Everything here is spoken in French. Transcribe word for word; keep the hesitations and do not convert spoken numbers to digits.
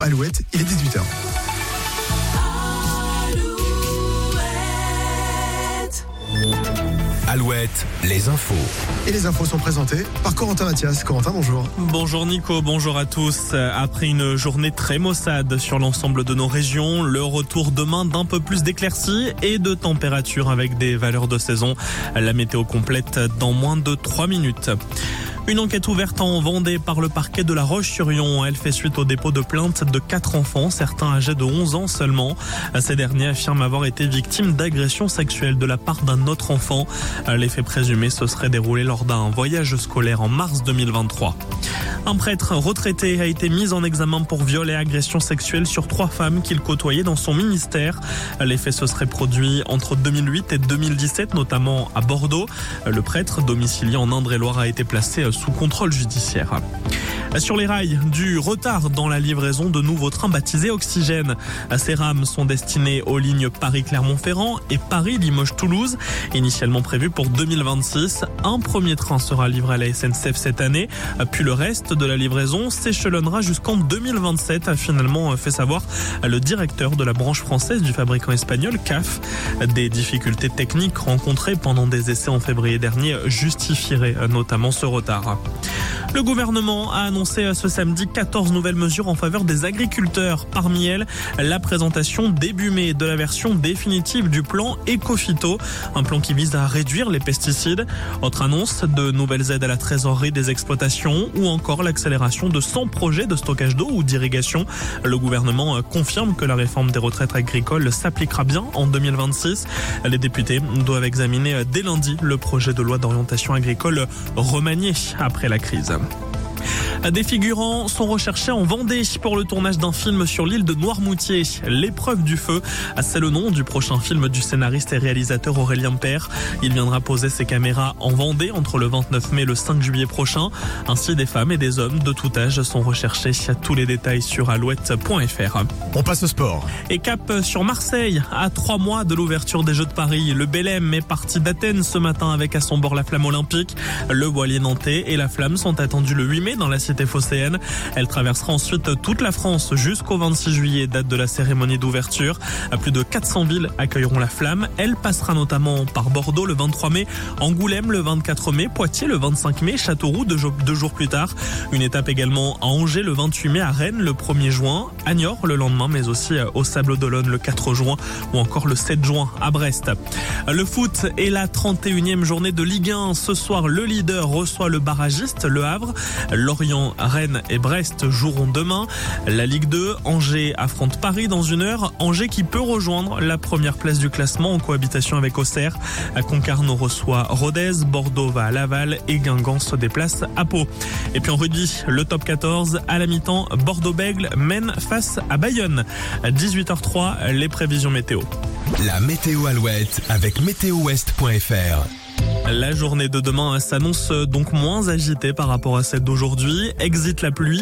Alouette, il est dix-huit heures. Alouette, les infos. Et les infos sont présentées par Corentin Mathias. Corentin, bonjour. Bonjour Nico, bonjour à tous. Après une journée très maussade sur l'ensemble de nos régions, le retour demain d'un peu plus d'éclaircies et de températures avec des valeurs de saison. La météo complète dans moins de trois minutes. Une enquête ouverte en Vendée par le parquet de La Roche-sur-Yon. Elle fait suite au dépôt de plainte de quatre enfants, certains âgés de onze ans seulement. Ces derniers affirment avoir été victimes d'agressions sexuelles de la part d'un autre enfant. Les faits présumés se seraient déroulés lors d'un voyage scolaire en mars deux mille vingt-trois. Un prêtre retraité a été mis en examen pour viol et agression sexuelle sur trois femmes qu'il côtoyait dans son ministère. Les faits se seraient produits entre deux mille huit et deux mille dix-sept, notamment à Bordeaux. Le prêtre, domicilié en Indre-et-Loire, a été placé sous contrôle judiciaire. Sur les rails, du retard dans la livraison de nouveaux trains baptisés Oxygène. Ces rames sont destinées aux lignes Paris-Clermont-Ferrand et Paris-Limoges-Toulouse. Initialement prévu pour deux mille vingt-six, un premier train sera livré à la S N C F cette année. Puis le reste de la livraison s'échelonnera jusqu'en deux mille vingt-sept, a finalement fait savoir le directeur de la branche française du fabricant espagnol C A F. Des difficultés techniques rencontrées pendant des essais en février dernier justifieraient notamment ce retard. Le gouvernement a annoncé ce samedi quatorze nouvelles mesures en faveur des agriculteurs. Parmi elles, la présentation début mai de la version définitive du plan Éco-Phyto, un plan qui vise à réduire les pesticides. Autre annonce, de nouvelles aides à la trésorerie des exploitations ou encore l'accélération de cent projets de stockage d'eau ou d'irrigation. Le gouvernement confirme que la réforme des retraites agricoles s'appliquera bien en deux mille vingt-six. Les députés doivent examiner dès lundi le projet de loi d'orientation agricole remanié après la crise. Des figurants sont recherchés en Vendée pour le tournage d'un film sur l'île de Noirmoutier. L'épreuve du feu, c'est le nom du prochain film du scénariste et réalisateur Aurélien Père. Il viendra poser ses caméras en Vendée entre le vingt-neuf mai et le cinq juillet prochain. Ainsi, des femmes et des hommes de tout âge sont recherchés. Tous les détails sur alouette point f r. On passe au sport. Et cap sur Marseille, à trois mois de l'ouverture des Jeux de Paris. Le Belém est parti d'Athènes ce matin avec à son bord la flamme olympique. Le voilier nantais et la flamme sont attendus le huit mai dans la cité phocéenne. Elle traversera ensuite toute la France jusqu'au vingt-six juillet, date de la cérémonie d'ouverture. Plus de quatre cents villes accueilleront la flamme. Elle passera notamment par Bordeaux le vingt-trois mai, Angoulême le vingt-quatre mai, Poitiers le vingt-cinq mai, Châteauroux deux jours, deux jours plus tard. Une étape également à Angers le vingt-huit mai, à Rennes le premier juin, à Niort le lendemain, mais aussi au Sables-d'Olonne le quatre juin ou encore le sept juin à Brest. Le foot est la trente et unième journée de Ligue un. Ce soir, le leader reçoit le barragiste, Le Havre. Lorient, Rennes et Brest joueront demain. La Ligue deux, Angers affronte Paris dans une heure. Angers qui peut rejoindre la première place du classement en cohabitation avec Auxerre. Concarneau reçoit Rodez, Bordeaux va à Laval et Guingamp se déplace à Pau. Et puis en rugby, le top quatorze, à la mi-temps, Bordeaux-Bègles mène face à Bayonne. À dix-huit heures trois, les prévisions météo. La météo Alouette avec météo ouest point f r. La journée de demain s'annonce donc moins agitée par rapport à celle d'aujourd'hui. Exit la pluie.